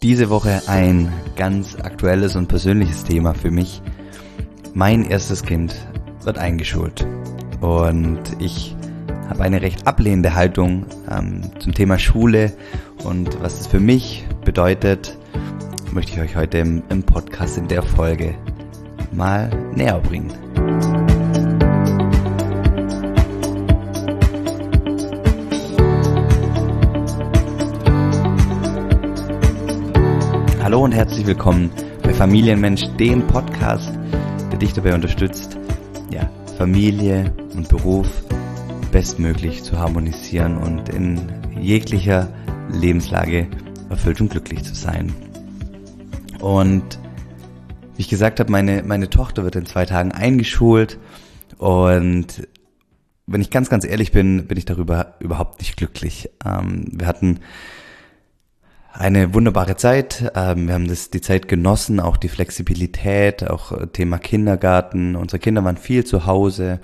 Diese Woche ein ganz aktuelles und persönliches Thema für mich. Mein erstes Kind wird eingeschult und ich habe eine recht ablehnende Haltung zum Thema Schule und was es für mich bedeutet, möchte ich euch heute im Podcast in der Folge mal näher bringen. Hallo und herzlich willkommen bei Familienmensch, dem Podcast, der dich dabei unterstützt, Familie und Beruf bestmöglich zu harmonisieren und in jeglicher Lebenslage erfüllt und glücklich zu sein. Und wie ich gesagt habe, meine Tochter wird in 2 Tagen eingeschult und wenn ich ganz, ganz ehrlich bin ich darüber überhaupt nicht glücklich. Wir hatten eine wunderbare Zeit, wir haben die Zeit genossen, auch die Flexibilität, auch Thema Kindergarten. Unsere Kinder waren viel zu Hause.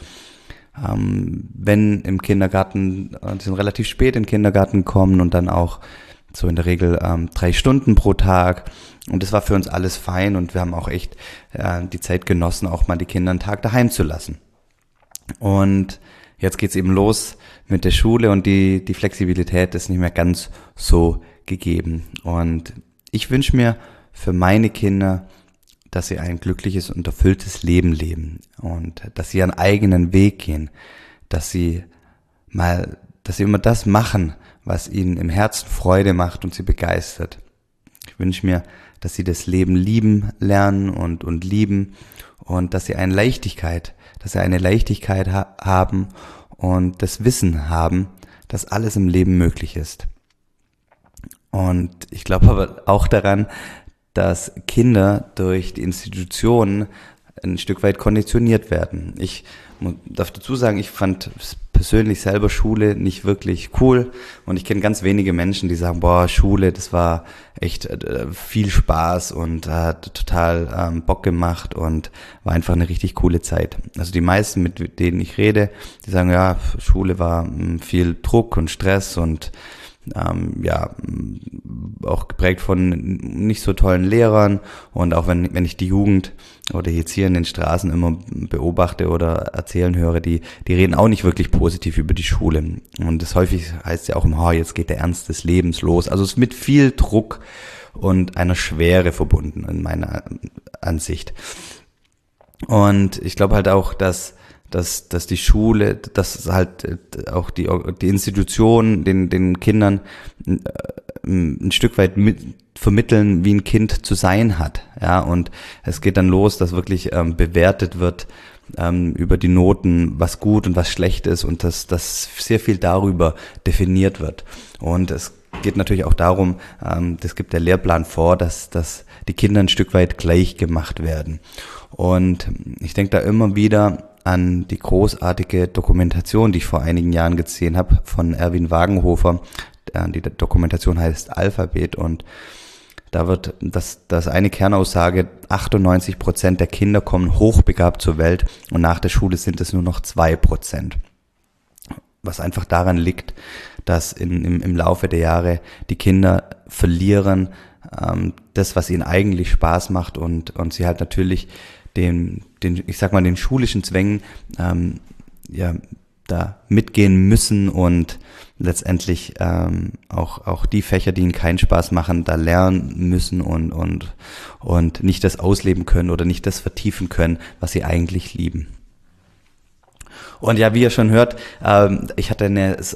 Wenn im Kindergarten, die sind relativ spät in den Kindergarten kommen und dann auch so in der Regel 3 Stunden pro Tag. Und das war für uns alles fein und wir haben auch echt die Zeit genossen, auch mal die Kinder einen Tag daheim zu lassen. Und jetzt geht's eben los mit der Schule und die Flexibilität ist nicht mehr ganz so gegeben. Und ich wünsche mir für meine Kinder, dass sie ein glückliches und erfülltes Leben leben und dass sie ihren eigenen Weg gehen, dass sie immer das machen, was ihnen im Herzen Freude macht und sie begeistert. Ich wünsche mir, dass sie das Leben lieben lernen und lieben und dass sie eine Leichtigkeit haben und das Wissen haben, dass alles im Leben möglich ist. Und ich glaube aber auch daran, dass Kinder durch die Institutionen ein Stück weit konditioniert werden. Ich darf dazu sagen, ich fand persönlich selber Schule nicht wirklich cool und ich kenne ganz wenige Menschen, die sagen, Schule, das war echt viel Spaß und hat total Bock gemacht und war einfach eine richtig coole Zeit. Also die meisten, mit denen ich rede, die sagen, Schule war viel Druck und Stress und auch geprägt von nicht so tollen Lehrern und auch wenn ich die Jugend oder jetzt hier in den Straßen immer beobachte oder erzählen höre, die reden auch nicht wirklich positiv über die Schule und das häufig heißt ja auch immer, jetzt geht der Ernst des Lebens los. Also es ist mit viel Druck und einer Schwere verbunden in meiner Ansicht. Und ich glaube halt auch, dass die Schule, dass halt auch die Institutionen den Kindern ein Stück weit vermitteln, wie ein Kind zu sein hat. Ja, und es geht dann los, dass wirklich bewertet wird über die Noten, was gut und was schlecht ist und dass sehr viel darüber definiert wird. Und es geht natürlich auch darum, das gibt der Lehrplan vor, dass die Kinder ein Stück weit gleich gemacht werden. Und ich denke da immer wieder an die großartige Dokumentation, die ich vor einigen Jahren gesehen habe, von Erwin Wagenhofer. Die Dokumentation heißt Alphabet und da wird das eine Kernaussage, 98% der Kinder kommen hochbegabt zur Welt und nach der Schule sind es nur noch 2%. Was einfach daran liegt, dass im Laufe der Jahre die Kinder verlieren, das, was ihnen eigentlich Spaß macht und sie halt natürlich den schulischen Zwängen da mitgehen müssen und letztendlich auch die Fächer, die ihnen keinen Spaß machen, da lernen müssen und nicht das ausleben können oder nicht das vertiefen können, was sie eigentlich lieben. Und ja, wie ihr schon hört, ich hatte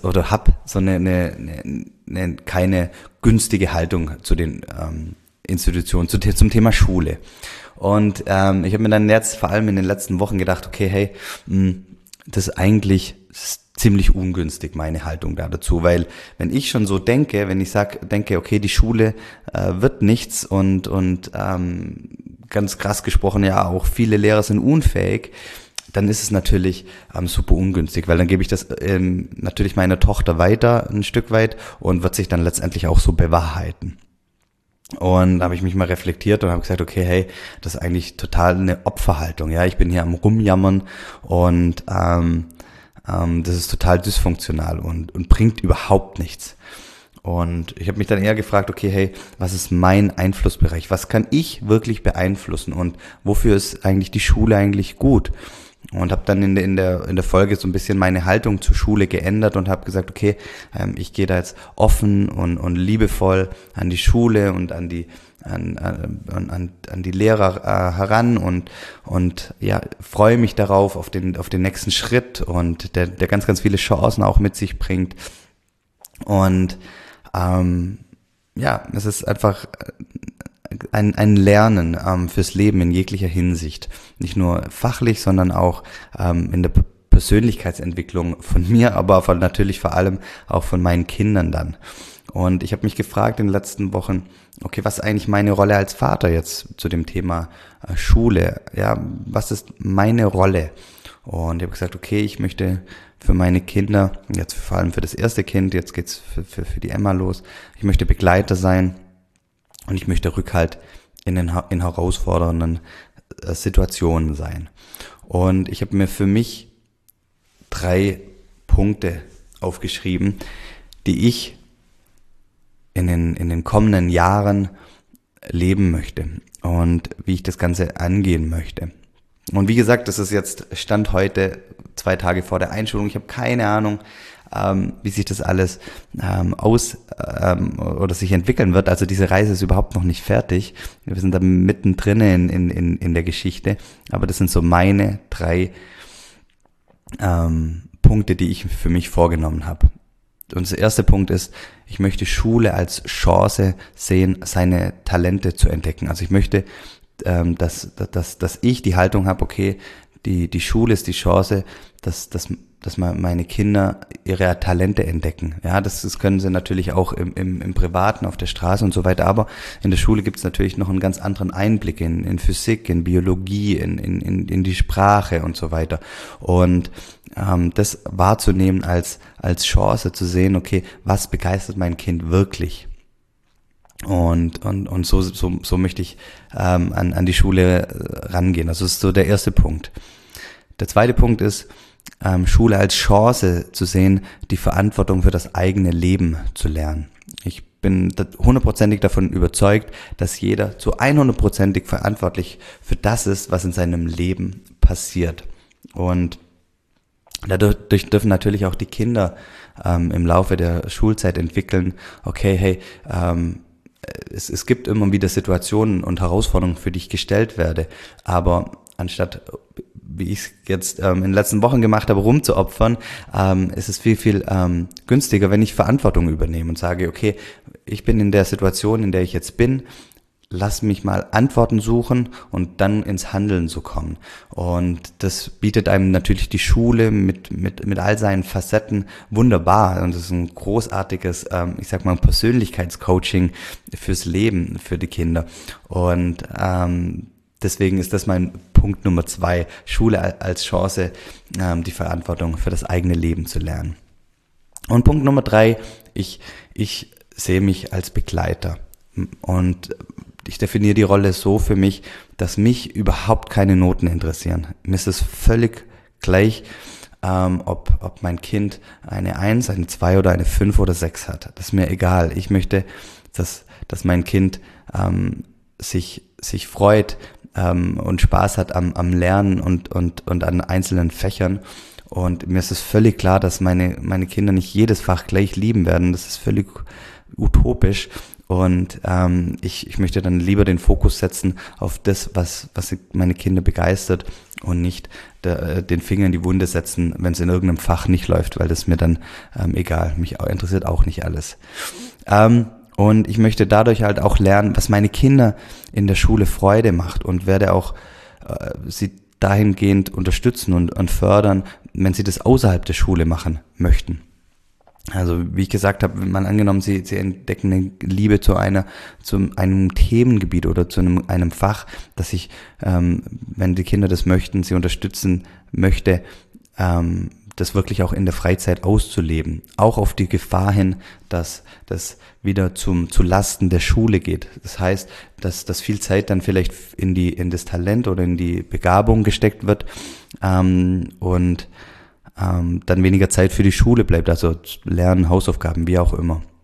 keine günstige Haltung zu den Institutionen, zum Thema Schule. Und ich habe mir dann jetzt vor allem in den letzten Wochen gedacht, okay, hey, das ist eigentlich ziemlich ungünstig, meine Haltung da dazu, weil wenn ich schon so denke, denke, okay, die Schule wird nichts und ganz krass gesprochen, ja, auch viele Lehrer sind unfähig, dann ist es natürlich super ungünstig, weil dann gebe ich das natürlich meiner Tochter weiter ein Stück weit und wird sich dann letztendlich auch so bewahrheiten. Und da habe ich mich mal reflektiert und habe gesagt, okay, hey, das ist eigentlich total eine Opferhaltung. Ja, ich bin hier am Rumjammern und das ist total dysfunktional und bringt überhaupt nichts. Und ich habe mich dann eher gefragt, okay, hey, was ist mein Einflussbereich? Was kann ich wirklich beeinflussen und wofür ist eigentlich die Schule eigentlich gut? Und habe dann in der Folge so ein bisschen meine Haltung zur Schule geändert und habe gesagt, okay, ich gehe da jetzt offen und liebevoll an die Schule und an die Lehrer heran und ja, freue mich darauf auf den nächsten Schritt und der ganz, ganz viele Chancen auch mit sich bringt. Und ja, es ist einfach ein Lernen fürs Leben in jeglicher Hinsicht. Nicht nur fachlich, sondern auch in der Persönlichkeitsentwicklung von mir, aber natürlich vor allem auch von meinen Kindern dann. Und ich habe mich gefragt in den letzten Wochen, okay, was ist eigentlich meine Rolle als Vater jetzt zu dem Thema Schule? Ja, was ist meine Rolle? Und ich habe gesagt, okay, ich möchte für meine Kinder, jetzt vor allem für das erste Kind, jetzt geht's für die Emma los, ich möchte Begleiter sein und ich möchte Rückhalt in herausfordernden Situationen sein. Und ich habe mir für mich 3 Punkte aufgeschrieben, die ich in den kommenden Jahren leben möchte und wie ich das Ganze angehen möchte. Und wie gesagt, das ist jetzt Stand heute, 2 Tage vor der Einschulung. Ich habe keine Ahnung, wie sich das alles oder sich entwickeln wird. Also diese Reise ist überhaupt noch nicht fertig. Wir sind da mittendrin in der Geschichte. Aber das sind so meine 3 Punkte, die ich für mich vorgenommen habe. Und der erste Punkt ist, ich möchte Schule als Chance sehen, seine Talente zu entdecken. Also ich möchte, dass ich die Haltung habe, okay, die Schule ist die Chance, dass meine Kinder ihre Talente entdecken. Ja, das können sie natürlich auch im Privaten, auf der Straße und so weiter, aber in der Schule gibt es natürlich noch einen ganz anderen Einblick in Physik, in Biologie, in die Sprache und so weiter. Und das wahrzunehmen als Chance zu sehen, okay, was begeistert mein Kind wirklich? Und so möchte ich an die Schule rangehen. Also das ist so der erste Punkt. Der zweite Punkt ist, Schule als Chance zu sehen, die Verantwortung für das eigene Leben zu lernen. Ich bin 100%ig davon überzeugt, dass jeder zu 100%ig verantwortlich für das ist, was in seinem Leben passiert. Und dadurch dürfen natürlich auch die Kinder im Laufe der Schulzeit entwickeln, okay, hey, es gibt immer wieder Situationen und Herausforderungen, für die ich gestellt werde, aber anstatt, wie ich es jetzt in den letzten Wochen gemacht habe, rumzuopfern, ist es viel, viel günstiger, wenn ich Verantwortung übernehme und sage, okay, ich bin in der Situation, in der ich jetzt bin, lass mich mal Antworten suchen und dann ins Handeln zu kommen. Und das bietet einem natürlich die Schule mit all seinen Facetten wunderbar. Und das ist ein großartiges, ich sag mal, Persönlichkeitscoaching fürs Leben, für die Kinder. Und deswegen ist das mein Punkt Nummer 2, Schule als Chance, die Verantwortung für das eigene Leben zu lernen. Und Punkt Nummer 3, ich sehe mich als Begleiter. Und ich definiere die Rolle so für mich, dass mich überhaupt keine Noten interessieren. Mir ist es völlig gleich, ob mein Kind eine 1, eine 2 oder eine 5 oder 6 hat. Das ist mir egal. Ich möchte, dass mein Kind sich freut und Spaß hat am Lernen und an einzelnen Fächern. Und mir ist es völlig klar, dass meine Kinder nicht jedes Fach gleich lieben werden. Das ist völlig utopisch. Und ich möchte dann lieber den Fokus setzen auf das, was meine Kinder begeistert und nicht den Finger in die Wunde setzen, wenn es in irgendeinem Fach nicht läuft, weil das mir dann egal, mich interessiert auch nicht alles. Und ich möchte dadurch halt auch lernen, was meine Kinder in der Schule Freude macht und werde auch sie dahingehend unterstützen und fördern, wenn sie das außerhalb der Schule machen möchten. Also wie ich gesagt habe, mal angenommen, sie entdecken eine Liebe zu einem Themengebiet oder zu einem Fach, dass ich, wenn die Kinder das möchten, sie unterstützen möchte, das wirklich auch in der Freizeit auszuleben. Auch auf die Gefahr hin, dass das wieder zu Lasten der Schule geht. Das heißt, dass viel Zeit dann vielleicht in das Talent oder in die Begabung gesteckt wird und dann weniger Zeit für die Schule bleibt, also Lernen, Hausaufgaben, wie auch immer.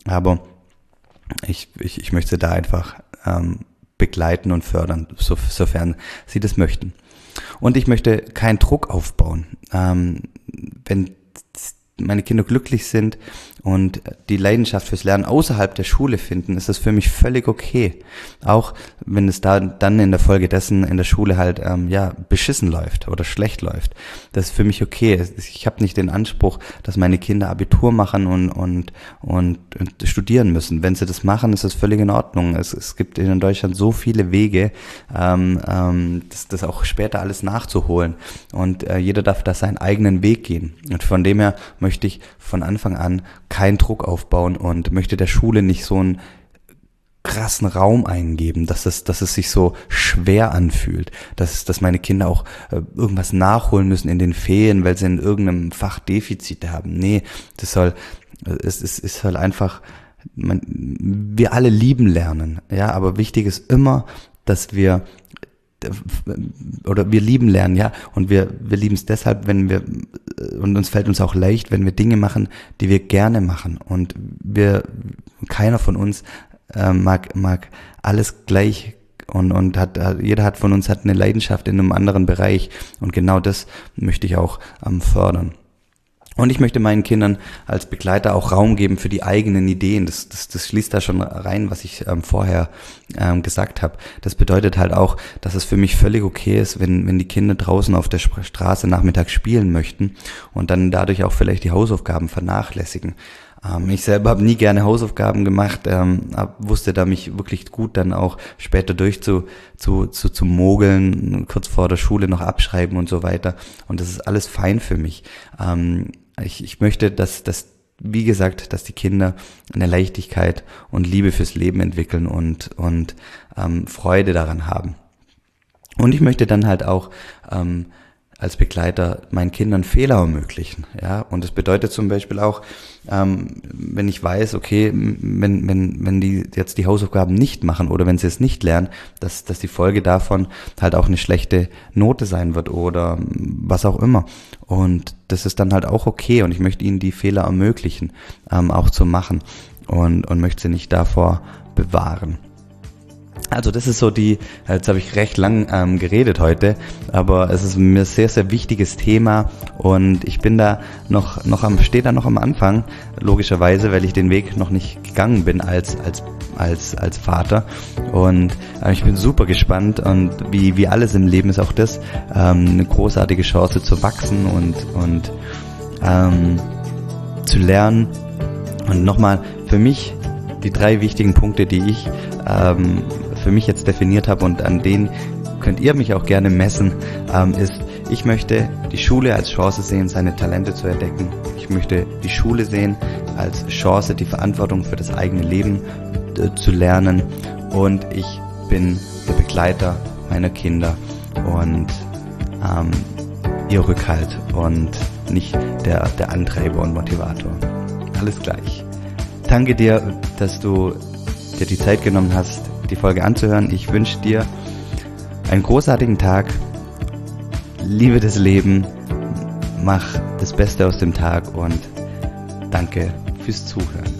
Aber ich möchte da einfach begleiten und fördern, sofern sie das möchten. Und ich möchte keinen Druck aufbauen. Wenn meine Kinder glücklich sind und die Leidenschaft fürs Lernen außerhalb der Schule finden, ist das für mich völlig okay. Auch wenn es da dann in der Folge dessen in der Schule halt beschissen läuft oder schlecht läuft. Das ist für mich okay. Ich habe nicht den Anspruch, dass meine Kinder Abitur machen und studieren müssen. Wenn sie das machen, ist das völlig in Ordnung. Es gibt in Deutschland so viele Wege, das auch später alles nachzuholen. Und jeder darf da seinen eigenen Weg gehen. Und von dem her möchte ich von Anfang an keinen Druck aufbauen und möchte der Schule nicht so einen krassen Raum eingeben, dass es sich so schwer anfühlt, dass meine Kinder auch irgendwas nachholen müssen in den Ferien, weil sie in irgendeinem Fach Defizite haben. Nee, es soll einfach, wir alle lieben lernen, ja, aber wichtig ist immer, dass wir lieben lernen, ja, und wir lieben es deshalb, und uns fällt uns auch leicht, wenn wir Dinge machen, die wir gerne machen, und keiner von uns mag alles gleich, und jeder von uns hat eine Leidenschaft in einem anderen Bereich, und genau das möchte ich auch fördern. Und ich möchte meinen Kindern als Begleiter auch Raum geben für die eigenen Ideen. Das schließt da schon rein, was ich vorher gesagt habe. Das bedeutet halt auch, dass es für mich völlig okay ist, wenn die Kinder draußen auf der Straße nachmittags spielen möchten und dann dadurch auch vielleicht die Hausaufgaben vernachlässigen. Ich selber habe nie gerne Hausaufgaben gemacht, wusste da mich wirklich gut dann auch später zu mogeln, kurz vor der Schule noch abschreiben und so weiter. Und das ist alles fein für mich. Ich möchte, dass wie gesagt, dass die Kinder eine Leichtigkeit und Liebe fürs Leben entwickeln und Freude daran haben. Und ich möchte dann halt auch als Begleiter meinen Kindern Fehler ermöglichen, ja, und das bedeutet zum Beispiel auch, wenn ich weiß, okay, wenn die jetzt die Hausaufgaben nicht machen oder wenn sie es nicht lernen, dass die Folge davon halt auch eine schlechte Note sein wird oder was auch immer, und das ist dann halt auch okay, und ich möchte ihnen die Fehler ermöglichen, auch zu machen, und möchte sie nicht davor bewahren. Also das ist so jetzt habe ich recht lang geredet heute, aber es ist mir ein sehr, sehr wichtiges Thema, und ich bin da stehe da noch am Anfang, logischerweise, weil ich den Weg noch nicht gegangen bin als Vater, und ich bin super gespannt, und wie alles im Leben ist auch das eine großartige Chance zu wachsen und zu lernen. Und nochmal für mich die 3 wichtigen Punkte, die ich für mich jetzt definiert habe, und an denen könnt ihr mich auch gerne messen, ist, ich möchte die Schule als Chance sehen, seine Talente zu entdecken. Ich möchte die Schule sehen als Chance, die Verantwortung für das eigene Leben zu lernen, und ich bin der Begleiter meiner Kinder und ihr Rückhalt und nicht der Antreiber und Motivator. Alles gleich. Danke dir, dass du dir die Zeit genommen hast, die Folge anzuhören. Ich wünsche dir einen großartigen Tag. Liebe das Leben. Mach das Beste aus dem Tag, und danke fürs Zuhören.